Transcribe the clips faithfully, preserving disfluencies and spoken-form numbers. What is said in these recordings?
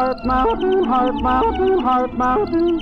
Heart Mountain, Heart Mountain, Heart Mountain.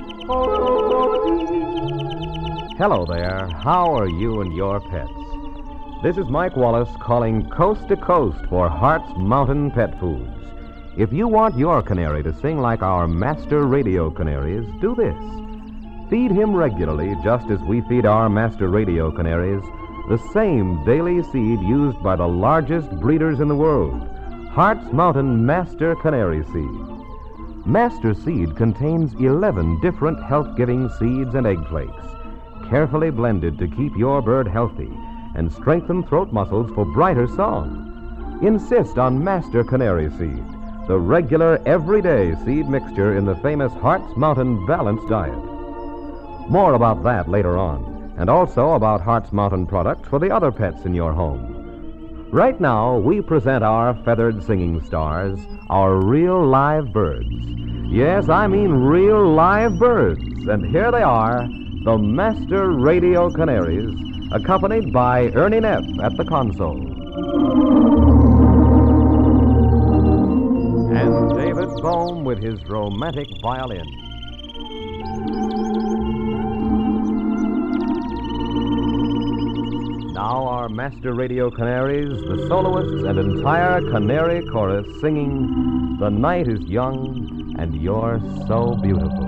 Hello there. How are you and your pets? This is Mike Wallace calling coast to coast for Heart's Mountain Pet Foods. If you want your canary to sing like our master radio canaries, do this. Feed him regularly, just as we feed our master radio canaries, the same daily seed used by the largest breeders in the world, Heart's Mountain Master Canary Seed. Master Seed contains eleven different health-giving seeds and egg flakes, carefully blended to keep your bird healthy and strengthen throat muscles for brighter song. Insist on Master Canary Seed, the regular everyday seed mixture in the famous Heart's Mountain Balanced Diet. More about that later on, and also about Heart's Mountain products for the other pets in your home. Right now, we present our feathered singing stars, our real live birds. Yes, I mean real live birds. And here they are, the Master Radio Canaries, accompanied by Ernie Neff at the console. And David Bohm with his romantic violin. Now our Master Radio Canaries, the soloists and entire canary chorus singing The Night is Young and You're So Beautiful.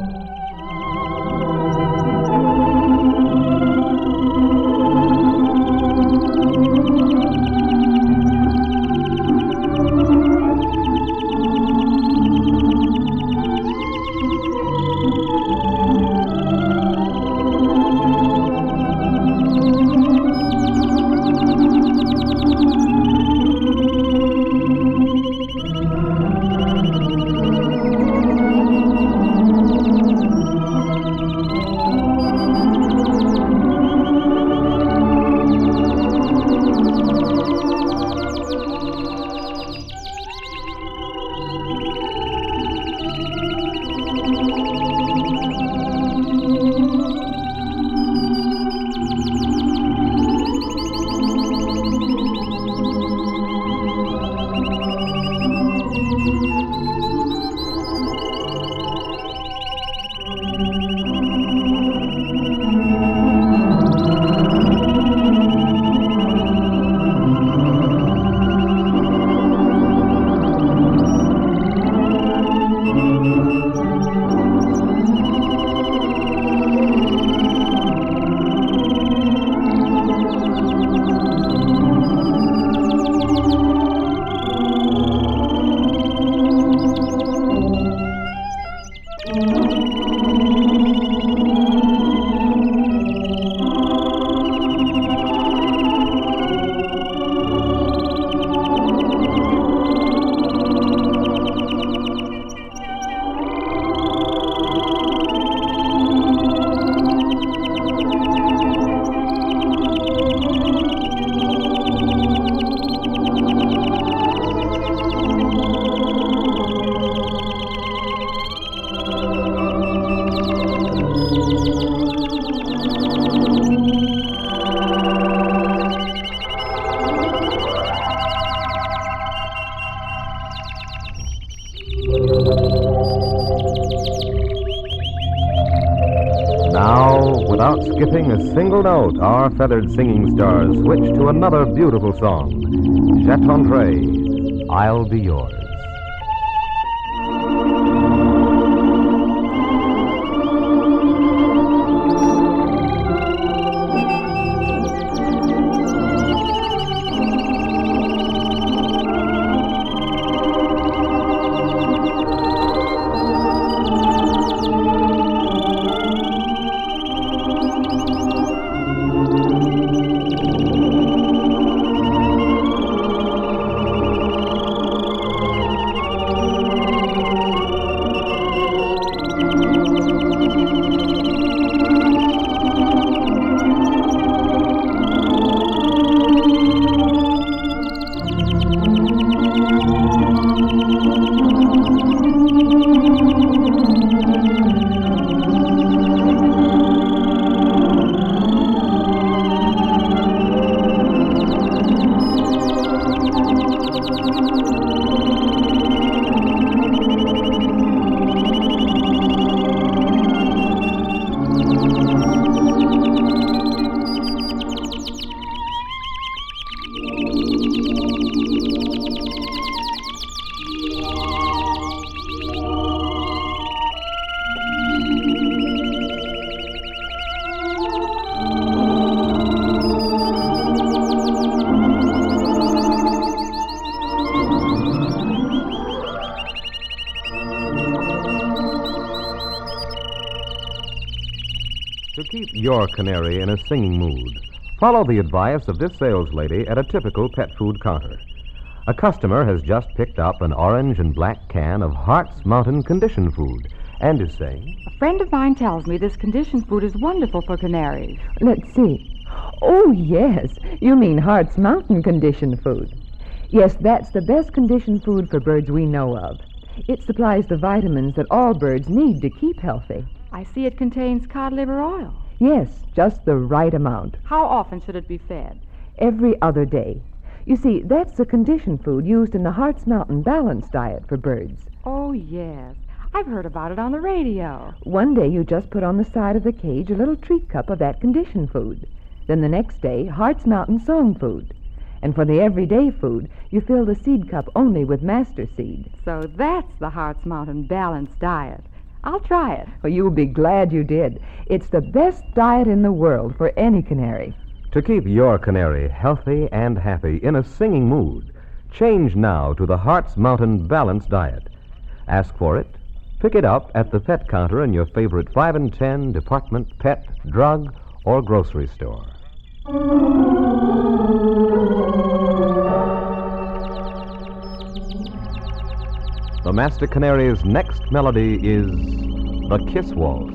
Without skipping a single note, our feathered singing stars switch to another beautiful song, J'attendrai, I'll Be Yours. your canary in a singing mood, follow the advice of this sales lady at a typical pet food counter. A customer has just picked up an orange and black can of Hart's Mountain conditioned food and is saying, A friend of mine tells me this conditioned food is wonderful for canaries. Let's see. Oh, yes. You mean Hart's Mountain conditioned food. Yes, that's the best conditioned food for birds we know of. It supplies the vitamins that all birds need to keep healthy. I see it contains cod liver oil. Yes, just the right amount. How often should it be fed? Every other day. You see, that's the conditioned food used in the Hart's Mountain balanced diet for birds. Oh, yes. I've heard about it on the radio. One day you just put on the side of the cage a little treat cup of that conditioned food. Then the next day, Hart's Mountain song food. And for the everyday food, you fill the seed cup only with master seed. So that's the Hart's Mountain balanced diet. I'll try it. Well, you'll be glad you did. It's the best diet in the world for any canary. To keep your canary healthy and happy in a singing mood, change now to the Hart's Mountain balanced diet. Ask for it. Pick it up at the pet counter in your favorite five and ten department pet, drug, or grocery store. The Master Canary's next melody is the Kiss Waltz.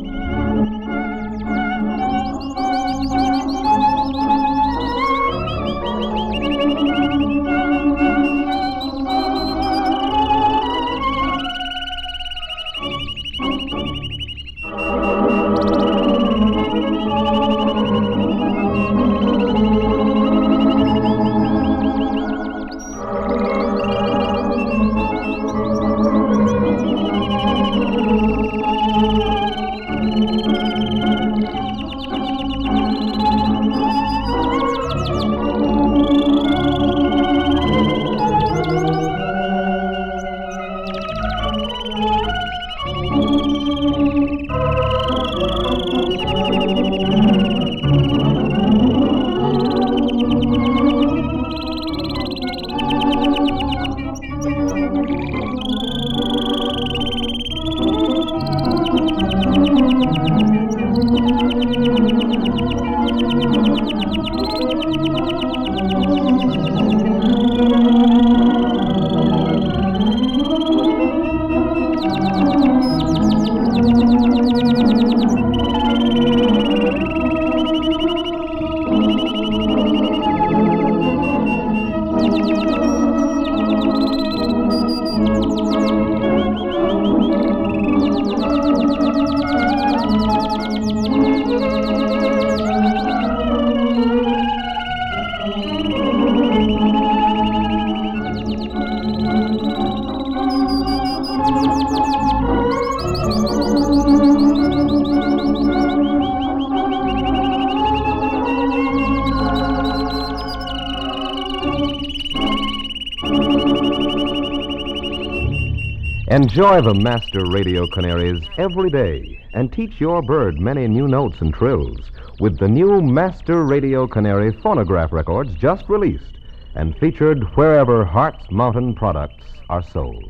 Enjoy the Master Radio Canaries every day and teach your bird many new notes and trills with the new Master Radio Canary phonograph records just released and featured wherever Hart's Mountain products are sold.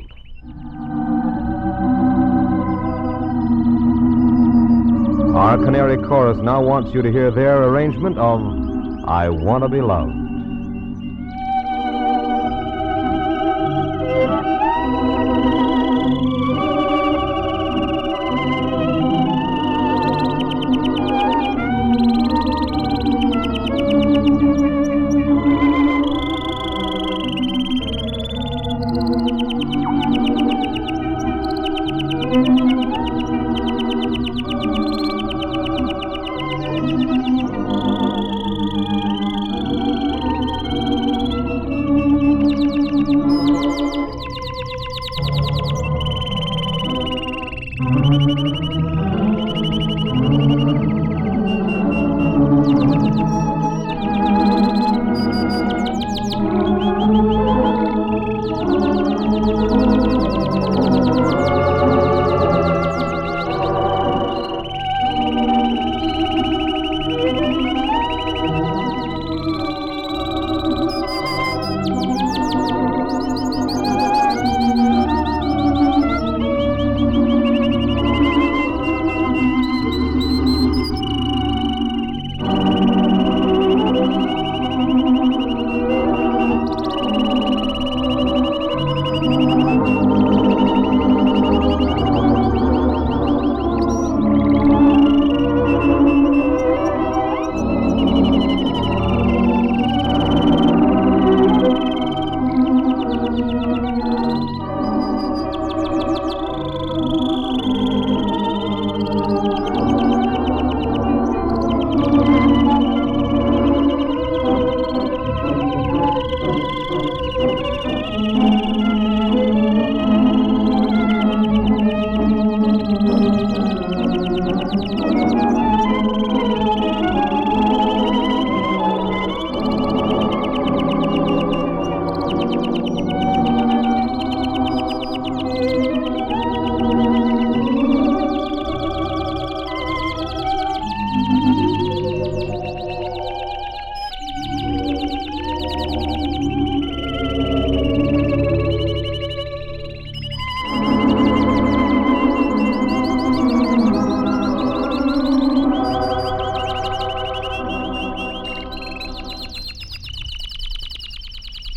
Our Canary Chorus now wants you to hear their arrangement of I Wanna Be Loved.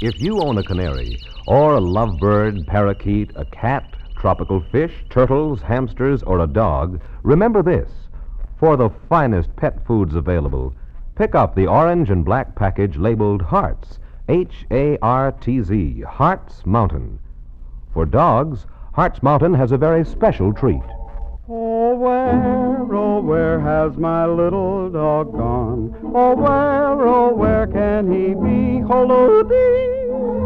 If you own a canary, or a lovebird, parakeet, a cat, tropical fish, turtles, hamsters, or a dog, remember this. For the finest pet foods available, pick up the orange and black package labeled Hearts, H A R T Z, Hearts Mountain. For dogs, Hearts Mountain has a very special treat. Oh, where, oh, where has my little dog gone? Oh, where, oh, where can he be? Holody.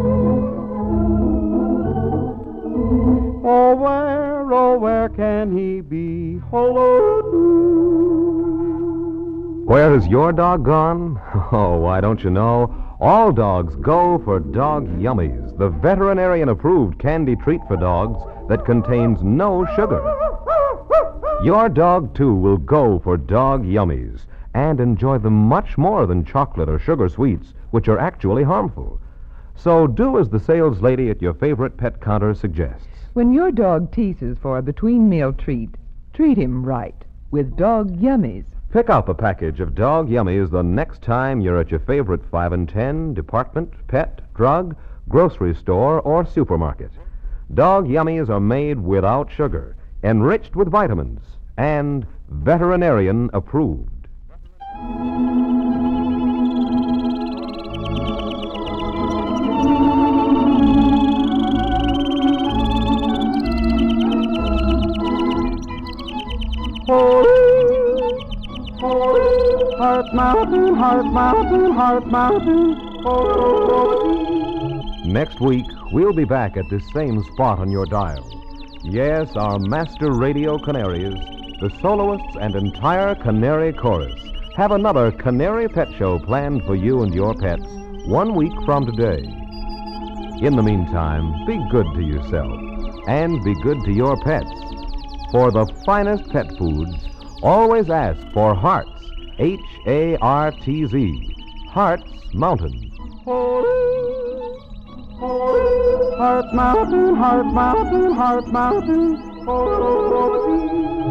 Oh, where, oh, where can he be? Holody. Where has your dog gone? Oh, why don't you know? All dogs go for Dog Yummies, the veterinarian-approved candy treat for dogs that contains no sugar. Your dog, too, will go for Dog Yummies and enjoy them much more than chocolate or sugar sweets, which are actually harmful. So do as the sales lady at your favorite pet counter suggests. When your dog teases for a between-meal treat, treat him right with Dog Yummies. Pick up a package of Dog Yummies the next time you're at your favorite five and ten department, pet, drug, grocery store, or supermarket. Dog Yummies are made without sugar, enriched with vitamins, and veterinarian approved. Heart Mountain, Heart Mountain, Heart Mountain. Next week, we'll be back at this same spot on your dial. Yes, our master radio canaries, the soloists and entire canary chorus, have another Canary Pet Show planned for you and your pets one week from today. In the meantime, be good to yourself and be good to your pets. For the finest pet foods, always ask for Hearts, H A R T Z, Hearts Mountain. Heart Mountain, Heart Mountain, Heart Mountain.